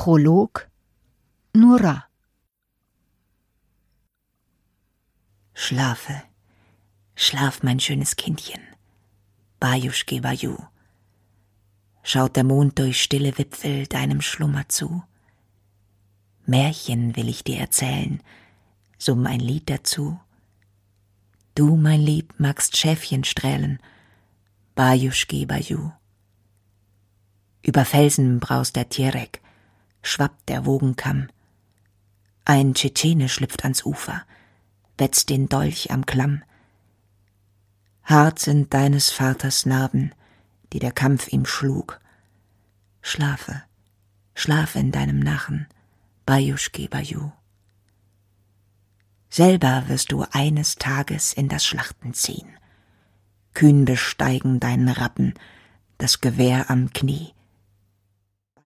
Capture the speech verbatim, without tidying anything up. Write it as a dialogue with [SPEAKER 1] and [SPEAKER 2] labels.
[SPEAKER 1] Prolog Nura.
[SPEAKER 2] Schlafe, schlaf, mein schönes Kindchen, Bajuschke Baju. Schaut der Mond durch stille Wipfel deinem Schlummer zu. Märchen will ich dir erzählen, summ ein Lied dazu. Du, mein Lieb, magst Schäfchen strählen, Bajuschke Baju. Über Felsen braust der Tjerek, schwappt der Wogenkamm. Ein Tschetschene schlüpft ans Ufer, wetzt den Dolch am Klamm. Hart sind deines Vaters Narben, die der Kampf ihm schlug. Schlafe, schlafe in deinem Nachen, Bajuschke Baju. Selber wirst du eines Tages in das Schlachten ziehen, kühn besteigen deinen Rappen, das Gewehr am Knie.